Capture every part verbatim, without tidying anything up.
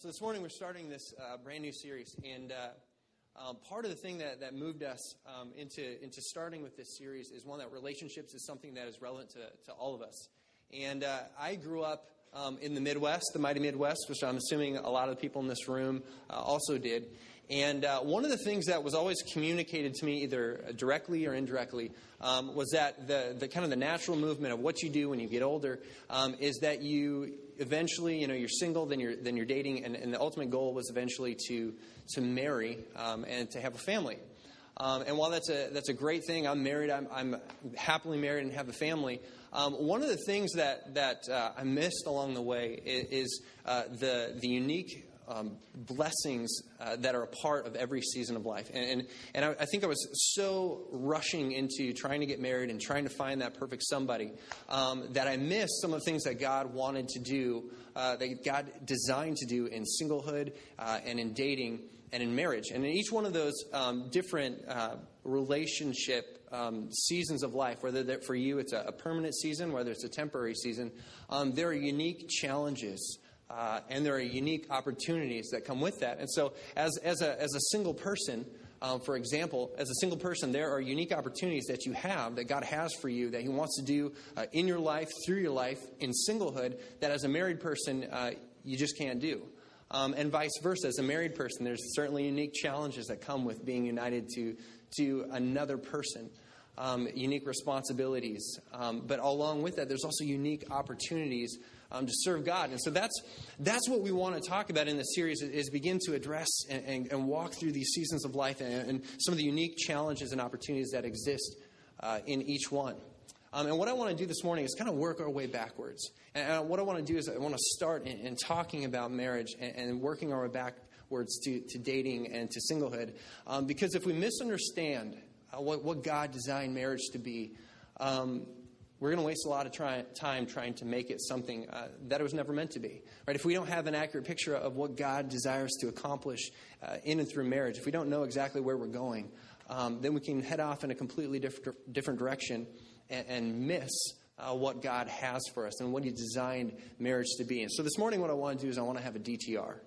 So this morning we're starting this uh, brand new series, and uh, um, part of the thing that, that moved us um, into into starting with this series is one that relationships is something that is relevant to, to all of us. And uh, I grew up um, in the Midwest, the mighty Midwest, which I'm assuming a lot of the people in this room uh, also did. And uh, one of the things that was always communicated to me, either directly or indirectly, um, was that the, the kind of the natural movement of what you do when you get older um, is that you eventually, you know, you're single, then you're then you're dating, and, and the ultimate goal was eventually to to marry um, and to have a family. Um, and while that's a that's a great thing, I'm married, I'm, I'm happily married and have a family. Um, one of the things that that uh, I missed along the way is, is uh, the the unique Um, blessings uh, that are a part of every season of life. And and, and I, I think I was so rushing into trying to get married and trying to find that perfect somebody um, that I missed some of the things that God wanted to do, uh, that God designed to do in singlehood uh, and in dating and in marriage. And in each one of those um, different uh, relationship um, seasons of life, whether that for you it's a, a permanent season, whether it's a temporary season, um, there are unique challenges Uh, and there are unique opportunities that come with that. And so as as a as a single person, um, for example, as a single person, there are unique opportunities that you have, that God has for you, that He wants to do uh, in your life, through your life, in singlehood, that as a married person, uh, you just can't do. Um, and vice versa. As a married person, there's certainly unique challenges that come with being united to, to another person. Um, unique responsibilities. Um, but along with that, there's also unique opportunities um, to serve God. And so that's that's what we want to talk about in this series, is, is begin to address and, and, and walk through these seasons of life and, and some of the unique challenges and opportunities that exist uh, in each one. Um, and what I want to do this morning is kind of work our way backwards. And, and what I want to do is I want to start in, in talking about marriage and, and working our way backwards to, to dating and to singlehood. Um, because if we misunderstand Uh, what, what God designed marriage to be, um, we're going to waste a lot of try, time trying to make it something uh, that it was never meant to be. Right? If we don't have an accurate picture of what God desires to accomplish uh, in and through marriage, if we don't know exactly where we're going, um, then we can head off in a completely different, different direction and, and miss uh, what God has for us and what He designed marriage to be. And so this morning what I want to do is I want to have a D T R.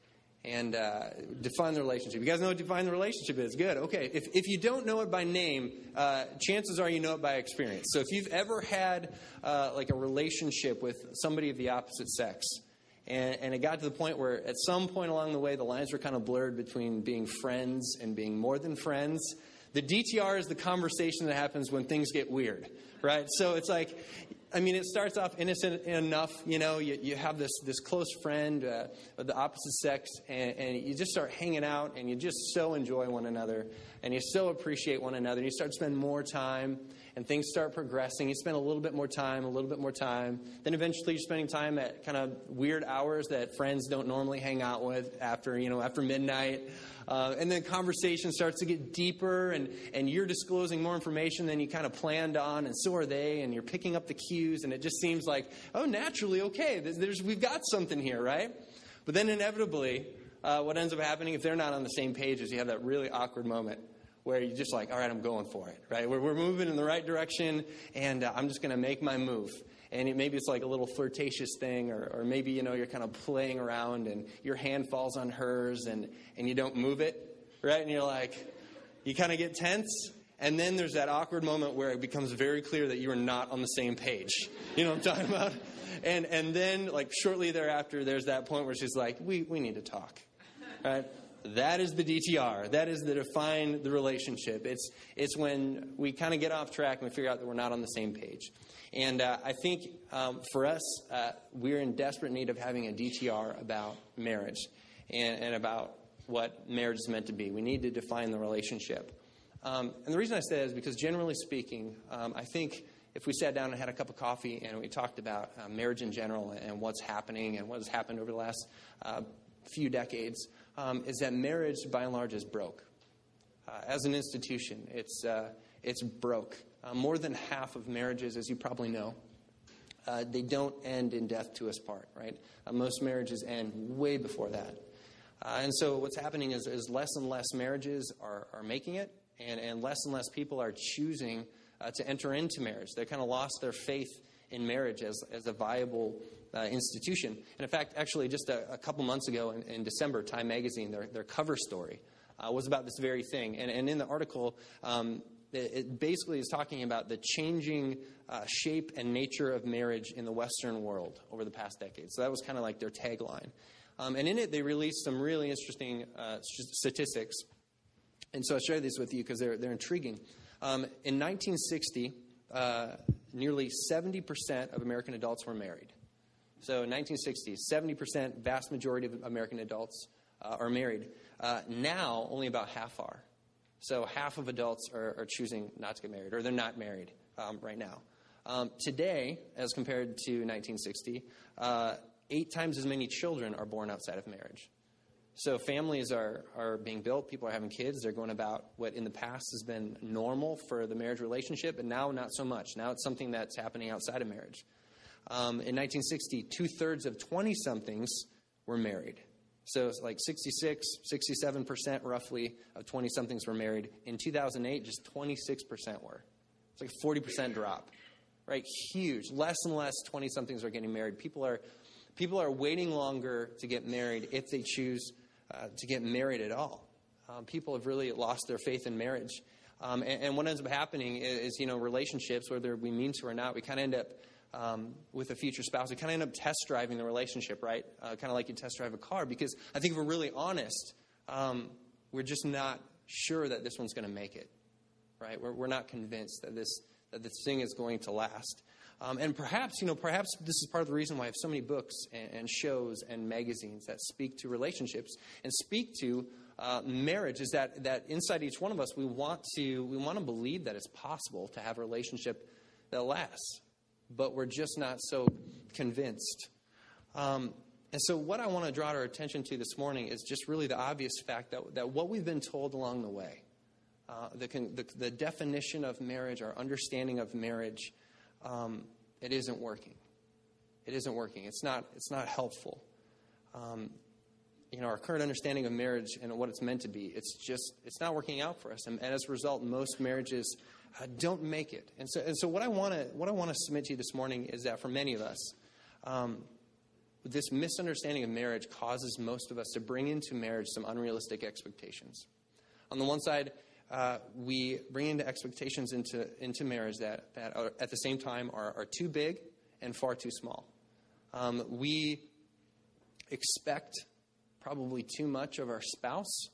And uh, define the relationship. You guys know what define the relationship is? Good. Okay. If if you don't know it by name, uh, chances are you know it by experience. So if you've ever had uh, like a relationship with somebody of the opposite sex, and, and it got to the point where at some point along the way the lines were kind of blurred between being friends and being more than friends, the D T R is the conversation that happens when things get weird, right? So it's like, I mean, it starts off innocent enough, you know, you, you have this, this close friend uh, of the opposite sex, and, and you just start hanging out, and you just so enjoy one another, and you so appreciate one another, and you start to spend more time, and things start progressing. You spend a little bit more time, a little bit more time. Then eventually you're spending time at kind of weird hours that friends don't normally hang out with after, you know, after midnight. Uh, and then conversation starts to get deeper, and, and you're disclosing more information than you kind of planned on, and so are they, and you're picking up the cues, and it just seems like, oh, naturally, okay, there's, we've got something here, right? But then inevitably, uh, what ends up happening, if they're not on the same page, is you have that really awkward moment where you're just like, all right, I'm going for it, right? We're, we're moving in the right direction, and uh, I'm just going to make my move. And it, maybe it's like a little flirtatious thing, or, or maybe, you know, you're kind of playing around and your hand falls on hers and, and you don't move it, right? And you're like, you kind of get tense. And then there's that awkward moment where it becomes very clear that you are not on the same page. You know what I'm talking about? And and then, like, shortly thereafter, there's that point where she's like, we, we need to talk, right? That is the D T R. That is the define the relationship. It's it's when we kind of get off track and we figure out that we're not on the same page. And uh, I think um, for us, uh, we're in desperate need of having a D T R about marriage and, and about what marriage is meant to be. We need to define the relationship. Um, and the reason I say that is because generally speaking, um, I think if we sat down and had a cup of coffee and we talked about uh, marriage in general and what's happening and what has happened over the last uh, few decades, um, is that marriage, by and large, is broke. Uh, as an institution, it's uh, it's broke. Uh, more than half of marriages, as you probably know, uh, they don't end in death to us part, right? Uh, most marriages end way before that. Uh, and so what's happening is, is less and less marriages are, are making it, and, and less and less people are choosing uh, to enter into marriage. They kind of lost their faith in marriage as, as a viable uh, institution. And in fact, actually, just a, a couple months ago in, in December, Time Magazine, their, their cover story uh, was about this very thing. And, and in the article, um, it, it basically is talking about the changing uh, shape and nature of marriage in the Western world over the past decade. So that was kind of like their tagline. Um, and in it, they released some really interesting uh, statistics. And so I'll share these with you because they're, they're intriguing. Um, in nineteen sixty, uh, nearly seventy percent of American adults were married. So in nineteen sixty, seventy percent, vast majority of American adults uh, are married. Uh, now, only about half are. So half of adults are, are choosing not to get married, or they're not married um, right now. Um, today, as compared to nineteen sixty, uh, eight times as many children are born outside of marriage. So families are, are being built. People are having kids. They're going about what in the past has been normal for the marriage relationship, but now not so much. Now it's something that's happening outside of marriage. Um, in nineteen sixty, two-thirds of twenty-somethings were married. So it's like sixty-six, sixty-seven percent roughly of twenty-somethings were married. In two thousand eight, just twenty-six percent were. It's like a forty percent drop, right? Huge. Less and less twenty-somethings are getting married. People are, people are waiting longer to get married if they choose uh, to get married at all. Um, people have really lost their faith in marriage. Um, and, and what ends up happening is, is, you know, relationships, whether we mean to or not, we kind of end up Um, with a future spouse, we kind of end up test driving the relationship, right? Uh, kind of like you test drive a car, because I think if we're really honest, um, we're just not sure that this one's going to make it, right? We're, we're not convinced that this that this thing is going to last. Um, and perhaps, you know, perhaps this is part of the reason why I have so many books and, and shows and magazines that speak to relationships and speak to uh, marriage. Is that that inside each one of us, we want to we want to believe that it's possible to have a relationship that lasts, but we're just not so convinced. Um, and so what I want to draw our attention to this morning is just really the obvious fact that, that what we've been told along the way, uh, the, the, the definition of marriage, our understanding of marriage, um, it isn't working. It isn't working. It's not, it's not helpful. Um, you know, our current understanding of marriage and what it's meant to be, it's just, it's not working out for us. And, and as a result, most marriages Uh, don't make it. And so, and so what I want to what I want to submit to you this morning is that for many of us, um, this misunderstanding of marriage causes most of us to bring into marriage some unrealistic expectations. On the one side, uh, we bring into expectations into into marriage that that are, at the same time are, are too big and far too small. Um, we expect probably too much of our spouse,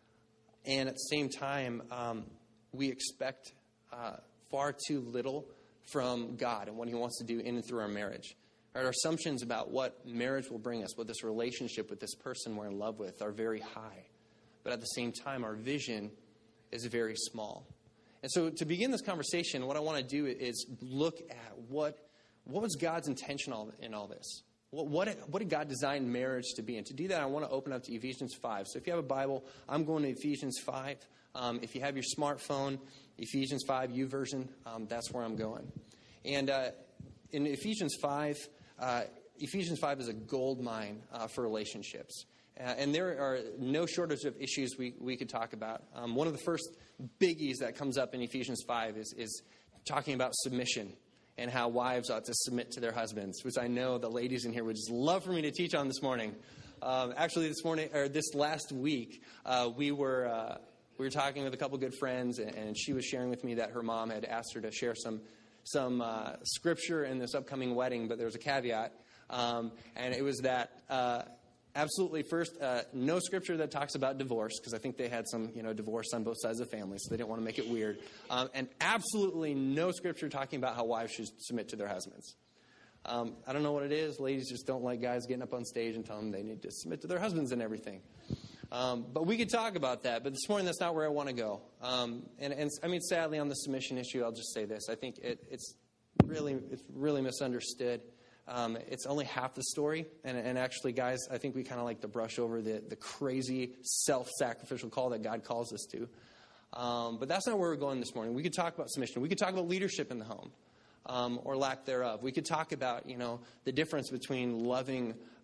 and at the same time, um, we expect Uh, far too little from God and what he wants to do in and through our marriage. Our assumptions about what marriage will bring us, what this relationship with this person we're in love with, are very high. But at the same time, our vision is very small. And so to begin this conversation, what I want to do is look at what what was God's intention in all this. What, what, what did God design marriage to be? And to do that, I want to open up to Ephesians five. So if you have a Bible, I'm going to Ephesians five. Um, if you have your smartphone, Ephesians five, YouVersion, um, that's where I'm going. And uh, in Ephesians five, uh, Ephesians five is a gold mine uh, for relationships. Uh, and there are no shortage of issues we, we could talk about. Um, one of the first biggies that comes up in Ephesians five is, is talking about submission and how wives ought to submit to their husbands, which I know the ladies in here would just love for me to teach on this morning. Um, actually, this morning or this last week, uh, we were uh, we were talking with a couple good friends, and, and she was sharing with me that her mom had asked her to share some some uh, scripture in this upcoming wedding, but there was a caveat, um, and it was that uh, absolutely first, uh, no scripture that talks about divorce, because I think they had some you know divorce on both sides of the family, so they didn't want to make it weird, um, and absolutely no scripture talking about how wives should submit to their husbands. Um, I don't know what it is. Ladies just don't like guys getting up on stage and telling them they need to submit to their husbands and everything. Um, but we could talk about that. But this morning, that's not where I want to go. Um, and, and I mean, sadly, on the submission issue, I'll just say this. I think it, it's really it's really misunderstood. Um, it's only half the story. And, and actually, guys, I think we kind of like to brush over the, the crazy self-sacrificial call that God calls us to. Um, but that's not where we're going this morning. We could talk about submission. We could talk about leadership in the home. Um, or lack thereof. We could talk about, you know, the difference between loving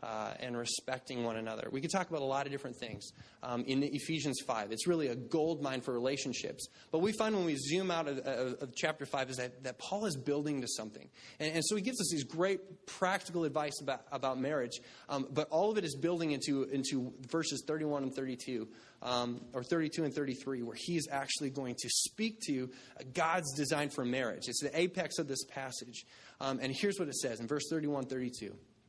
uh, and respecting one another. We could talk about a lot of different things. Um, in Ephesians five, it's really a gold mine for relationships. But we find when we zoom out of, of, of chapter five is that, that Paul is building to something. And, and so he gives us these great practical advice about, about marriage, um, but all of it is building into, into verses thirty-one and thirty-two, um, or thirty-two and thirty-three, where he is actually going to speak to God's design for marriage. It's the apex of this passage. Um, and here's what it says in verse thirty-one, thirty-two.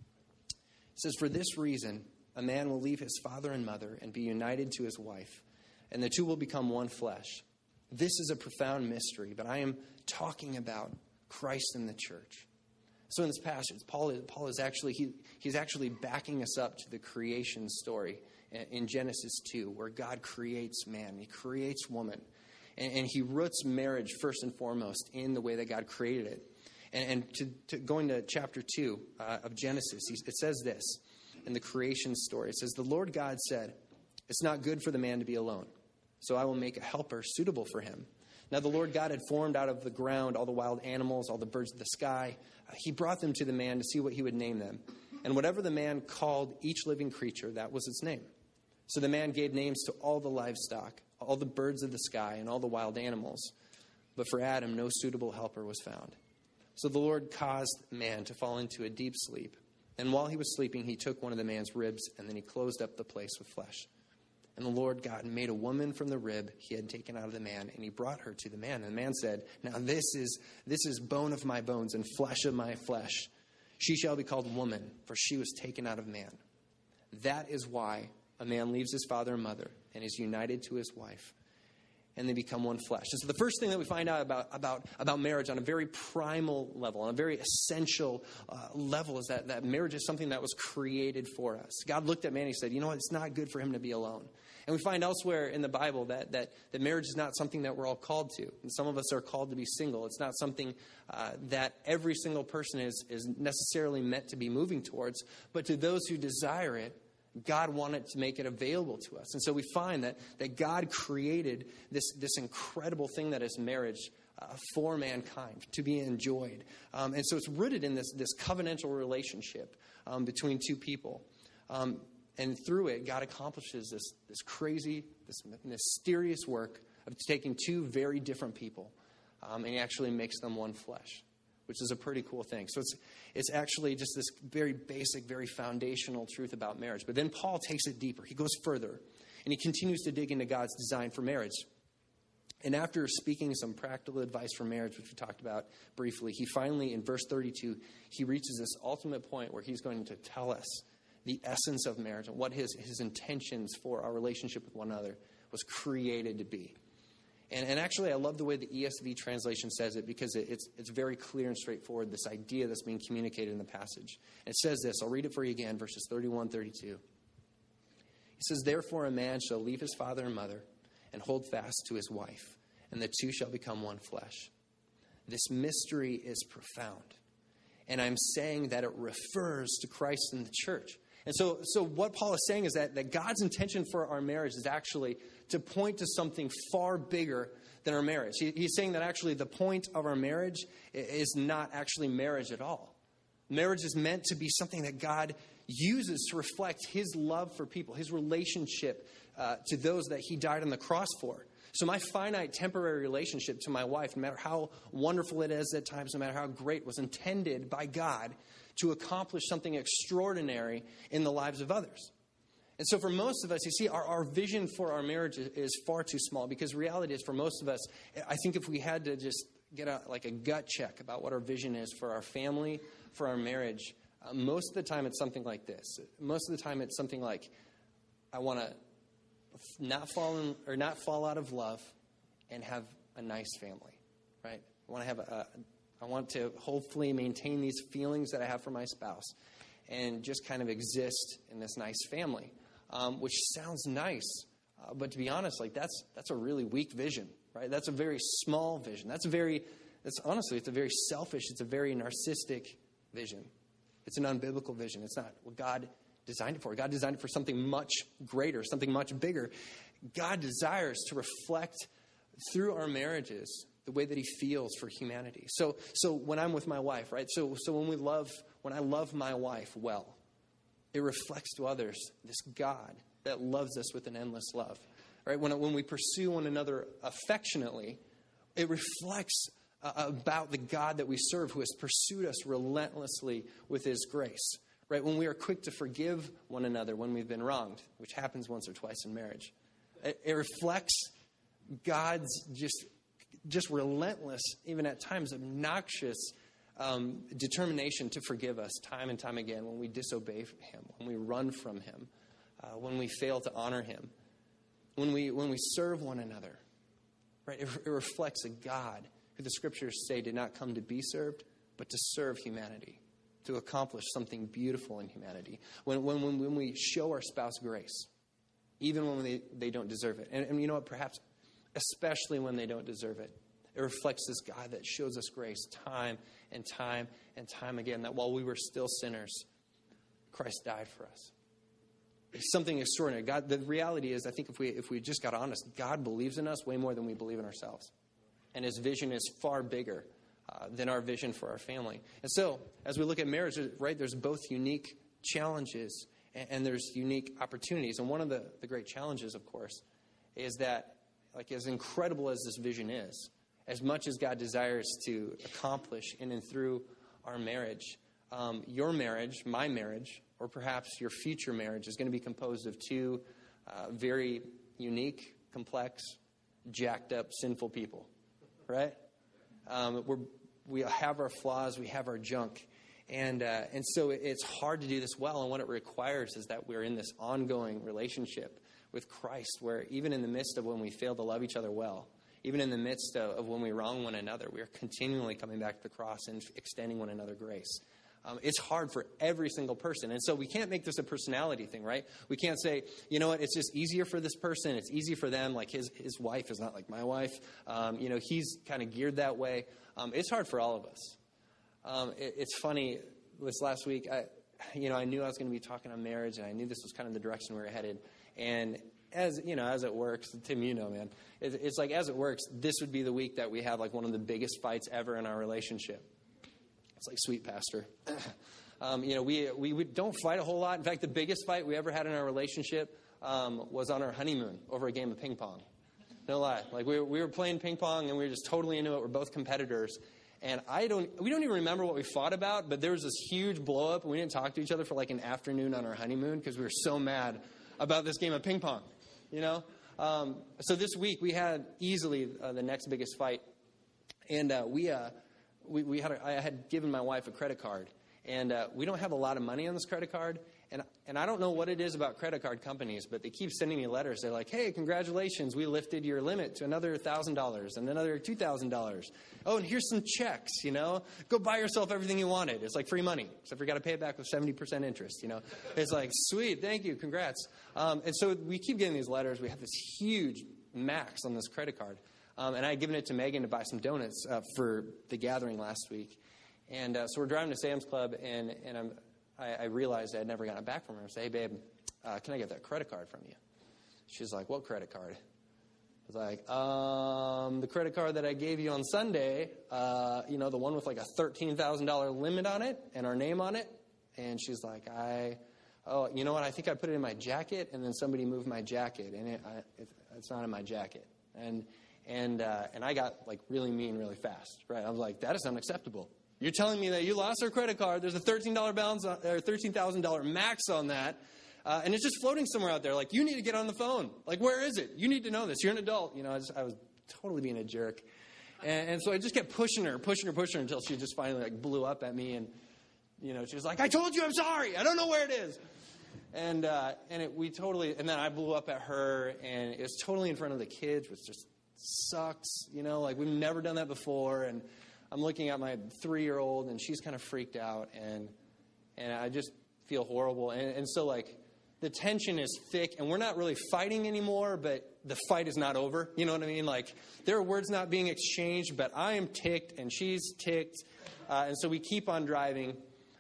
It says, "For this reason, a man will leave his father and mother and be united to his wife, and the two will become one flesh. This is a profound mystery, but I am talking about Christ and the church." So in this passage, Paul is, Paul is actually, he, he's actually backing us up to the creation story in Genesis two, where God creates man, he creates woman, and, and he roots marriage first and foremost in the way that God created it. And, and to, to going to chapter two uh, of Genesis, it says this in the creation story. It says, "The Lord God said, 'It's not good for the man to be alone, so I will make a helper suitable for him.' Now the Lord God had formed out of the ground all the wild animals, all the birds of the sky. Uh, he brought them to the man to see what he would name them. And whatever the man called each living creature, that was its name. So the man gave names to all the livestock, all the birds of the sky, and all the wild animals. But for Adam, no suitable helper was found. So the Lord caused man to fall into a deep sleep. And while he was sleeping, he took one of the man's ribs, and then he closed up the place with flesh. And the Lord God made a woman from the rib he had taken out of the man, and he brought her to the man. And the man said, 'Now this is this is bone of my bones and flesh of my flesh. She shall be called woman, for she was taken out of man.' That is why a man leaves his father and mother and is united to his wife, and they become one flesh." And so the first thing that we find out about, about, about marriage on a very primal level, on a very essential uh, level, is that, that marriage is something that was created for us. God looked at man and he said, you know what, it's not good for him to be alone. And we find elsewhere in the Bible that, that, that marriage is not something that we're all called to. And some of us are called to be single. It's not something uh, that every single person is, is necessarily meant to be moving towards. But to those who desire it, God wanted to make it available to us. And so we find that, that God created this, this incredible thing that is marriage uh, for mankind, to be enjoyed. Um, and so it's rooted in this, this covenantal relationship um, between two people. Um, and through it, God accomplishes this, this crazy, this mysterious work of taking two very different people, um, and he actually makes them one flesh, which is a pretty cool thing. So it's it's actually just this very basic, very foundational truth about marriage. But then Paul takes it deeper. He goes further, and he continues to dig into God's design for marriage. And after speaking some practical advice for marriage, which we talked about briefly, he finally, in verse thirty-two, he reaches this ultimate point where he's going to tell us the essence of marriage and what his, his intentions for our relationship with one another was created to be. And, and actually, I love the way the E S V translation says it, because it, it's it's very clear and straightforward, this idea that's being communicated in the passage. And it says this. I'll read it for you again, verses thirty-one, thirty-two. He says, "Therefore a man shall leave his father and mother and hold fast to his wife, and the two shall become one flesh. This mystery is profound, and I'm saying that it refers to Christ and the church." And so, so what Paul is saying is that, that God's intention for our marriage is actually to point to something far bigger than our marriage. He, he's saying that actually the point of our marriage is not actually marriage at all. Marriage is meant to be something that God uses to reflect his love for people, his relationship uh, to those that he died on the cross for. So my finite temporary relationship to my wife, no matter how wonderful it is at times, no matter how great, was intended by God to accomplish something extraordinary in the lives of others. And so for most of us, you see, our, our vision for our marriage is, is far too small, because reality is for most of us, I think if we had to just get a, like a gut check about what our vision is for our family, for our marriage, uh, most of the time it's something like this. Most of the time it's something like, I want to not fall in, or not fall out of love and have a nice family, right? I want to have a, a I want to hopefully maintain these feelings that I have for my spouse and just kind of exist in this nice family, um, which sounds nice. Uh, but to be honest, like that's that's a really weak vision, right? That's a very small vision. That's a very, that's honestly, it's a very selfish, it's a very narcissistic vision. It's an unbiblical vision. It's not what God designed it for. God designed it for something much greater, something much bigger. God desires to reflect through our marriages the way that he feels for humanity. So so when I'm with my wife, right? So so when we love, when I love my wife well, it reflects to others this God that loves us with an endless love. Right? When, when we pursue one another affectionately, it reflects uh, about the God that we serve who has pursued us relentlessly with his grace. Right? When we are quick to forgive one another when we've been wronged, which happens once or twice in marriage. It, it reflects God's just, just relentless, even at times obnoxious um, determination to forgive us time and time again when we disobey him, when we run from him, uh, when we fail to honor him, when we when we serve one another. Right? It, it reflects a God who the scriptures say did not come to be served, but to serve humanity, to accomplish something beautiful in humanity. When when when, when we show our spouse grace, even when they, they don't deserve it. And, and you know what? Perhaps especially when they don't deserve it. It reflects this God that shows us grace time and time and time again, that while we were still sinners, Christ died for us. It's something extraordinary. God, the reality is, I think if we if we just got honest, God believes in us way more than we believe in ourselves. And his vision is far bigger uh, than our vision for our family. And so, as we look at marriage, right, there's both unique challenges and, and there's unique opportunities. And one of the, the great challenges, of course, is that, like, as incredible as this vision is, as much as God desires to accomplish in and through our marriage, um, your marriage, my marriage, or perhaps your future marriage is going to be composed of two uh, very unique, complex, jacked up, sinful people, right? Um, we're, we have our flaws, we have our junk, and uh, and so it's hard to do this well, and what it requires is that we're in this ongoing relationship with Christ, where even in the midst of when we fail to love each other well, even in the midst of, of when we wrong one another, we are continually coming back to the cross and extending one another grace. Um, it's hard for every single person. And so we can't make this a personality thing, right? We can't say, you know what, it's just easier for this person. It's easy for them. Like his, his wife is not like my wife. Um, you know, he's kind of geared that way. Um, it's hard for all of us. Um, it, it's funny, this last week, I, you know, I knew I was going to be talking on marriage, and I knew this was kind of the direction we were headed. And as, you know, as it works, Tim, you know, man, it, it's like as it works, this would be the week that we have like one of the biggest fights ever in our relationship. It's like, sweet pastor. um, you know, we, we we don't fight a whole lot. In fact, the biggest fight we ever had in our relationship um, was on our honeymoon over a game of ping pong. No lie. Like we, we were playing ping pong and we were just totally into it. We're both competitors. And I don't, we don't even remember what we fought about, but there was this huge blow up and we didn't talk to each other for like an afternoon on our honeymoon because we were so mad about this game of ping pong, you know? Um, so this week we had easily uh, the next biggest fight. And uh, we, uh, we, we had, a, I had given my wife a credit card. And uh, we don't have a lot of money on this credit card. And and I don't know what it is about credit card companies, but they keep sending me letters. They're like, hey, congratulations, we lifted your limit to another one thousand dollars and another two thousand dollars. Oh, and here's some checks, you know. Go buy yourself everything you wanted. It's like free money, except for you got to pay it back with seventy percent interest, you know. It's like, sweet, thank you, congrats. Um, and so we keep getting these letters. We have this huge max on this credit card. Um, and I had given it to Megan to buy some donuts uh, for the gathering last week. And uh, so we're driving to Sam's Club, and, and I'm, I, I realized I had never gotten it back from her. I said, hey, babe, uh, can I get that credit card from you? She's like, what credit card? I was like, um, the credit card that I gave you on Sunday, uh, you know, the one with like a thirteen thousand dollars limit on it and our name on it. And she's like, I, oh, you know what? I think I put it in my jacket, and then somebody moved my jacket, and it, I, it, it's not in my jacket. And and uh, and I got like really mean really fast, right? I was like, that is unacceptable. You're telling me that you lost our credit card. There's a thirteen dollars balance on, or thirteen thousand dollars max on that. Uh, and it's just floating somewhere out there. Like, you need to get on the phone. Like, where is it? You need to know this. You're an adult. You know, I, just, I was totally being a jerk. And, and so I just kept pushing her, pushing her, pushing her until she just finally, like, blew up at me. And, you know, she was like, I told you I'm sorry. I don't know where it is. And uh, and it, we totally, and then I blew up at her. And it was totally in front of the kids, which just sucks. You know, like, we've never done that before. And I'm looking at my three-year-old, and she's kind of freaked out, and and I just feel horrible. And, and so, like, the tension is thick, and we're not really fighting anymore, but the fight is not over. You know what I mean? Like, there are words not being exchanged, but I am ticked, and she's ticked. Uh, and so we keep on driving.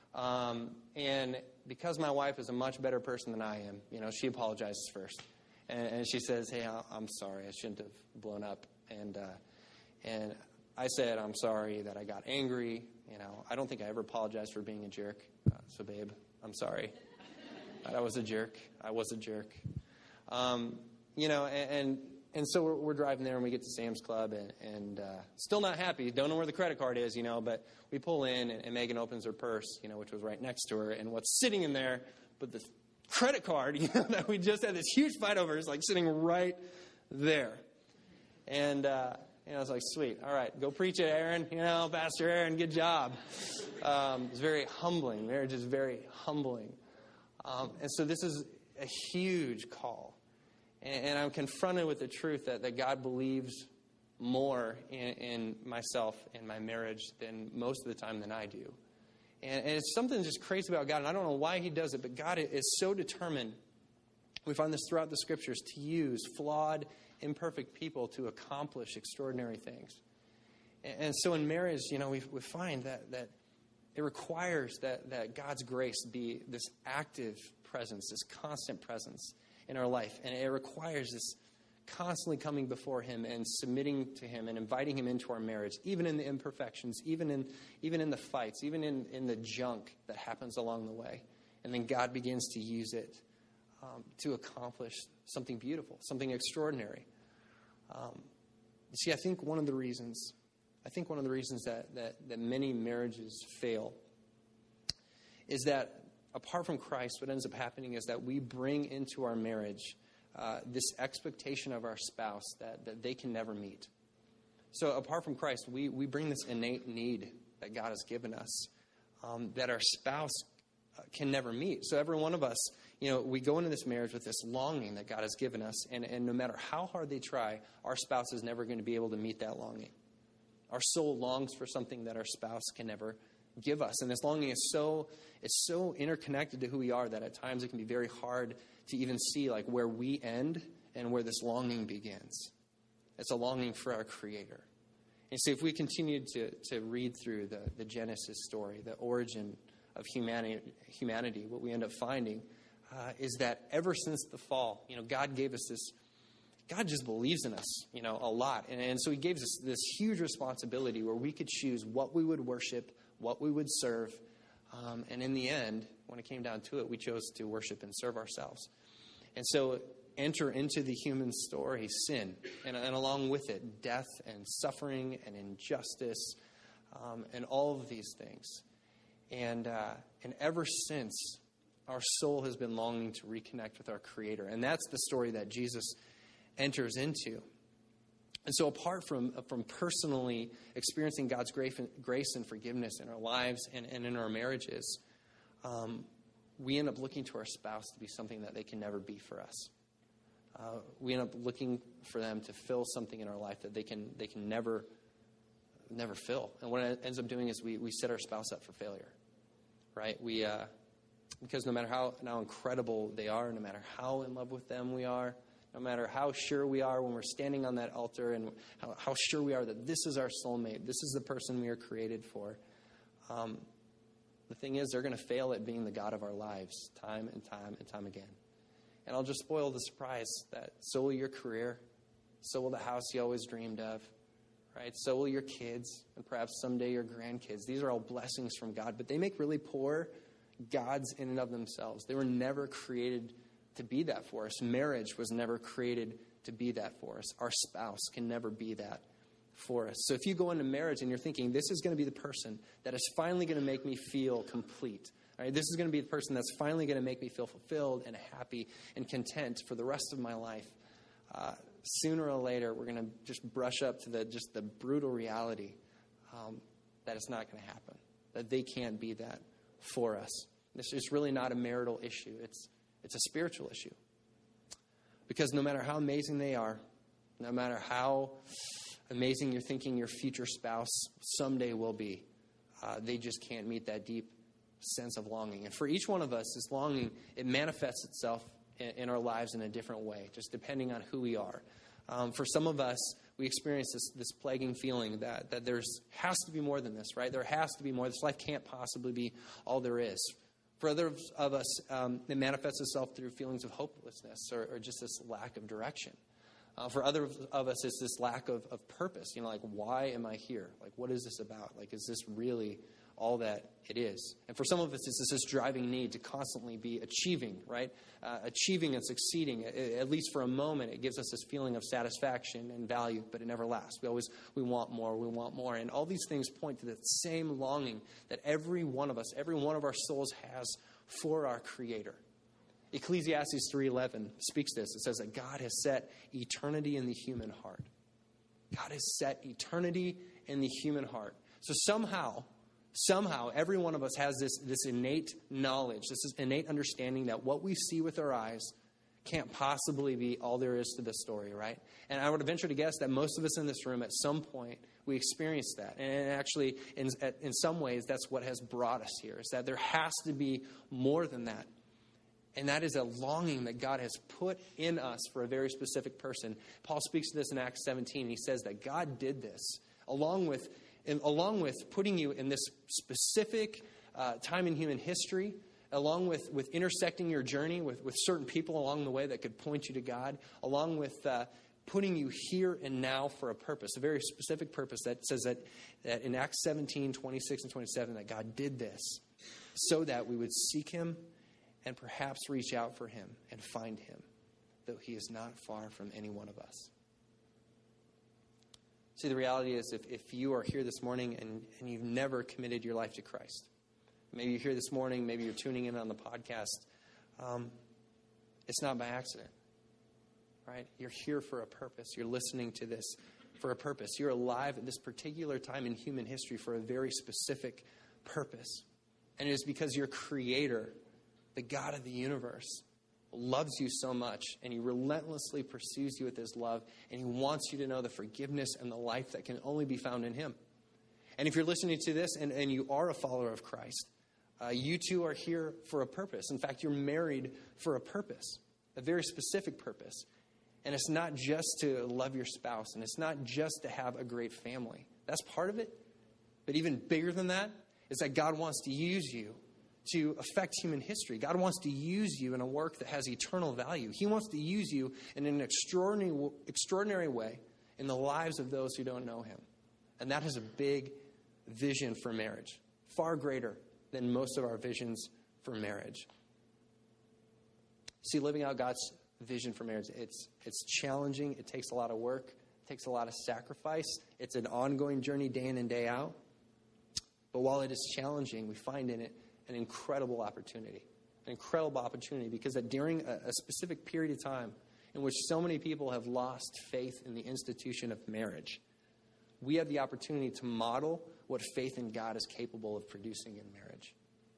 Um, and because my wife is a much better person than I am, you know, she apologizes first. And, and she says, hey, I'm sorry. I shouldn't have blown up. And uh, and I said, I'm sorry that I got angry. You know, I don't think I ever apologized for being a jerk. Uh, so, babe, I'm sorry. I was a jerk. I was a jerk. Um, you know, and, and and so we're, we're driving there, and we get to Sam's Club, and, and uh, still not happy. Don't know where the credit card is, you know, but we pull in, and, and Megan opens her purse, you know, which was right next to her, and what's sitting in there, but the credit card, you know, that we just had this huge fight over is like sitting right there. And, uh, and I was like, sweet, all right, go preach it, Aaron, you know, Pastor Aaron, good job. Um, it's very humbling. Marriage is very humbling. Um, and so this is a huge call. And, and I'm confronted with the truth that, that God believes more in, in myself and my marriage than most of the time than I do. And, and it's something just crazy about God, and I don't know why he does it, but God is so determined. We find this throughout the Scriptures, to use flawed, imperfect people to accomplish extraordinary things. And, and so in marriage, you know, we, we find that, that it requires that, that God's grace be this active presence, this constant presence in our life. And it requires this constantly coming before him and submitting to him and inviting him into our marriage, even in the imperfections, even in even in the fights, even in, in the junk that happens along the way. And then God begins to use it um, to accomplish something beautiful, something extraordinary. Um, you see, I think one of the reasons, I think one of the reasons that, that, that many marriages fail is that apart from Christ, what ends up happening is that we bring into our marriage Uh, this expectation of our spouse that, that they can never meet. So apart from Christ, we, we bring this innate need that God has given us um, that our spouse uh, can never meet. So every one of us, you know, we go into this marriage with this longing that God has given us, and, and no matter how hard they try, our spouse is never going to be able to meet that longing. Our soul longs for something that our spouse can never give us. And this longing is so, it's so interconnected to who we are that at times it can be very hard to even see like where we end and where this longing begins. It's a longing for our Creator. And so if we continue to, to read through the, the Genesis story, the origin of humanity, humanity what we end up finding uh, is that ever since the fall, you know, God gave us this, God just believes in us, you know, a lot. And, and so he gave us this huge responsibility where we could choose what we would worship, what we would serve. Um, and in the end, when it came down to it, we chose to worship and serve ourselves. And so enter into the human story sin, and, and along with it, death and suffering and injustice um, and all of these things. And, uh, and ever since, our soul has been longing to reconnect with our Creator. And that's the story that Jesus enters into. And so apart from, from personally experiencing God's grace and, grace and forgiveness in our lives and, and in our marriages, um, we end up looking to our spouse to be something that they can never be for us. Uh, we end up looking for them to fill something in our life that they can they can never never fill. And what it ends up doing is we, we set our spouse up for failure, right? We uh, because no matter how, how incredible they are, no matter how in love with them we are, no matter how sure we are when we're standing on that altar and how, how sure we are that this is our soulmate, this is the person we are created for, um, the thing is they're going to fail at being the God of our lives time and time and time again. And I'll just spoil the surprise that so will your career, so will the house you always dreamed of, right? So will your kids and perhaps someday your grandkids. These are all blessings from God, but they make really poor gods in and of themselves. They were never created to be that for us. Marriage was never created to be that for us. Our spouse can never be that for us. So if you go into marriage and you're thinking, this is going to be the person that is finally going to make me feel complete, all right, this is going to be the person that's finally going to make me feel fulfilled and happy and content for the rest of my life, uh, sooner or later we're going to just brush up to the just the brutal reality um, that it's not going to happen, that they can't be that for us. This is really not a marital issue. It's It's a spiritual issue. Because no matter how amazing they are, no matter how amazing you're thinking your future spouse someday will be, uh, they just can't meet that deep sense of longing. And for each one of us, this longing, it manifests itself in, in our lives in a different way, just depending on who we are. Um, for some of us, we experience this, this plaguing feeling that, that there's has to be more than this, right? There has to be more. This life can't possibly be all there is. For others of us, um, it manifests itself through feelings of hopelessness or, or just this lack of direction. Uh, for others of us, it's this lack of, of purpose. You know, like, why am I here? Like, what is this about? Like, is this really all that it is. And for some of us, it's this driving need to constantly be achieving, right? Uh, achieving and succeeding, at least for a moment, it gives us this feeling of satisfaction and value, but it never lasts. We always, we want more, we want more. And all these things point to the same longing that every one of us, every one of our souls has for our Creator. Ecclesiastes three eleven speaks this. It says that God has set eternity in the human heart. God has set eternity in the human heart. So somehow, somehow, every one of us has this, this innate knowledge, this innate understanding that what we see with our eyes can't possibly be all there is to the story, right? And I would venture to guess that most of us in this room, at some point, we experienced that. And actually, in, in some ways, that's what has brought us here, is that there has to be more than that. And that is a longing that God has put in us for a very specific person. Paul speaks to this in Acts seventeen. He says that God did this along with, in, along with putting you in this specific uh, time in human history, along with, with intersecting your journey with, with certain people along the way that could point you to God, along with uh, putting you here and now for a purpose, a very specific purpose that says that, that in Acts seventeen, twenty-six and twenty-seven, that God did this so that we would seek Him and perhaps reach out for Him and find Him, though He is not far from any one of us. See, the reality is if, if you are here this morning and, and you've never committed your life to Christ, maybe you're here this morning, maybe you're tuning in on the podcast, um, it's not by accident, right? You're here for a purpose. You're listening to this for a purpose. You're alive at this particular time in human history for a very specific purpose. And it is because your Creator, the God of the universe, loves you so much, and He relentlessly pursues you with His love, and He wants you to know the forgiveness and the life that can only be found in Him. And if you're listening to this and, and you are a follower of Christ, uh, you too are here for a purpose. In fact, you're married for a purpose, a very specific purpose. And it's not just to love your spouse, and it's not just to have a great family. That's part of it. But even bigger than that is that God wants to use you to affect human history. God wants to use you in a work that has eternal value. He wants to use you in an extraordinary, extraordinary way in the lives of those who don't know Him. And that is a big vision for marriage, far greater than most of our visions for marriage. See, living out God's vision for marriage, it's, it's challenging. It takes a lot of work. It takes a lot of sacrifice. It's an ongoing journey day in and day out. But while it is challenging, we find in it an incredible opportunity, an incredible opportunity because that during a, a specific period of time in which so many people have lost faith in the institution of marriage, we have the opportunity to model what faith in God is capable of producing in marriage.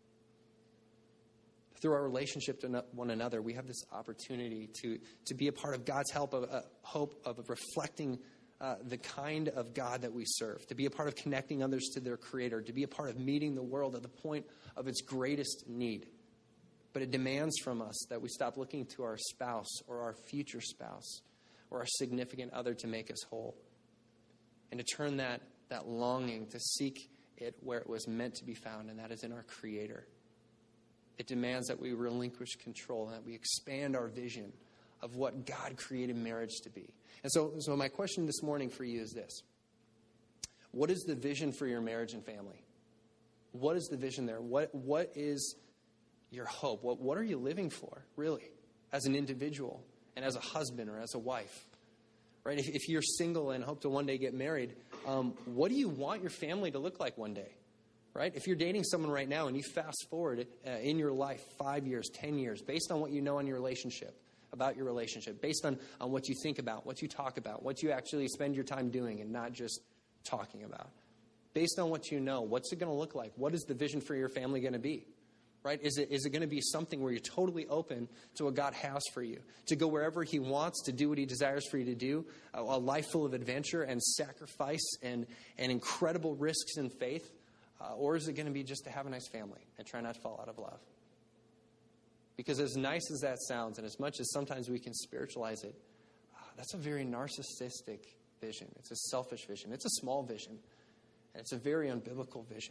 Through our relationship to one another, we have this opportunity to, to be a part of God's help of, uh, hope of reflecting Uh, the kind of God that we serve, to be a part of connecting others to their Creator, to be a part of meeting the world at the point of its greatest need. But it demands from us that we stop looking to our spouse or our future spouse or our significant other to make us whole, and to turn that, that longing to seek it where it was meant to be found, and that is in our Creator. It demands that we relinquish control and that we expand our vision of what God created marriage to be. And so, so my question this morning for you is this. What is the vision for your marriage and family? What is the vision there? What What is your hope? What What are you living for, really, as an individual and as a husband or as a wife? Right? If, if you're single and hope to one day get married, um, what do you want your family to look like one day? Right? If you're dating someone right now and you fast forward uh, in your life five years, ten years, based on what you know on your relationship, about your relationship, based on, on what you think about, what you talk about, what you actually spend your time doing and not just talking about. Based on what you know, what's it going to look like? What is the vision for your family going to be? Right? Is it is it going to be something where you're totally open to what God has for you, to go wherever He wants, to do what He desires for you to do, a, a life full of adventure and sacrifice and, and incredible risks in faith? Uh, or is it going to be just to have a nice family and try not to fall out of love? Because as nice as that sounds, and as much as sometimes we can spiritualize it, uh, that's a very narcissistic vision. It's a selfish vision. It's a small vision. And it's a very unbiblical vision.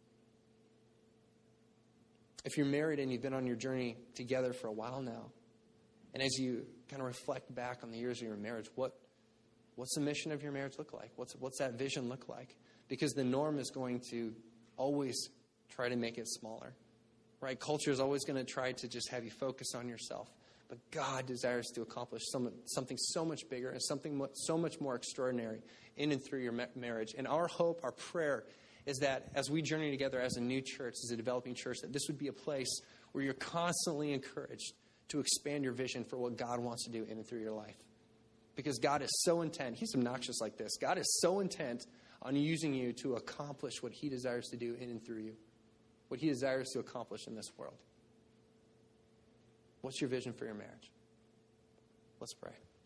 If you're married and you've been on your journey together for a while now, and as you kind of reflect back on the years of your marriage, what what's the mission of your marriage look like? What's what's that vision look like? Because the norm is going to always try to make it smaller, right? Culture is always going to try to just have you focus on yourself. But God desires to accomplish some, something so much bigger and something mo- so much more extraordinary in and through your ma- marriage. And our hope, our prayer, is that as we journey together as a new church, as a developing church, that this would be a place where you're constantly encouraged to expand your vision for what God wants to do in and through your life. Because God is so intent. He's obnoxious like this. God is so intent on using you to accomplish what he desires to do in and through you. What he desires to accomplish in this world. What's your vision for your marriage? Let's pray.